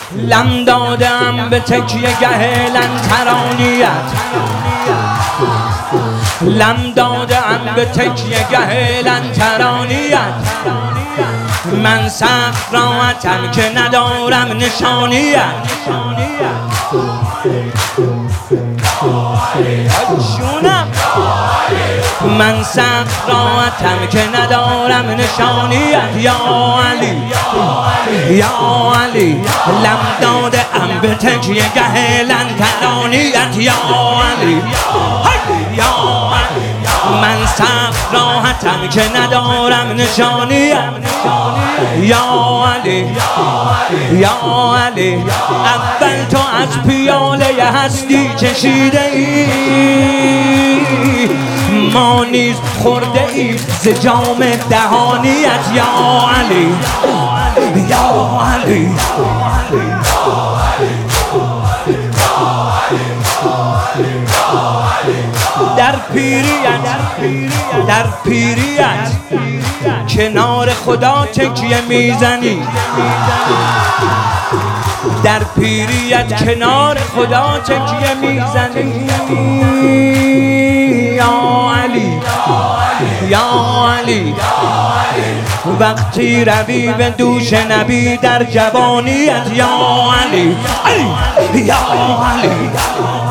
لم دادم به تکیه گه لنترانیت، لم دادم به تکیه گه لنترانیت. من سخت راحتم که ندارم نشانیت، من سخت راحتم که ندارم نشانیت. یا علی یا علی لم داده ام به تکیه گه لنترانیت. یا علی یا علی من سخت راحتم که ندارم نشانیت. یا علی یا علی اول تو از پیاله هستی چشیده ای، ما نیز خورده ای ز جام دهانیت. یا علی یا علی در پیریت، در پیریت کنار خدا تکیه میزنی، در پیریت کنار خدا تکیه میزنی. یا علی یا علی وقتی روی به دوش نبی در جوانیت. یا علی یا علی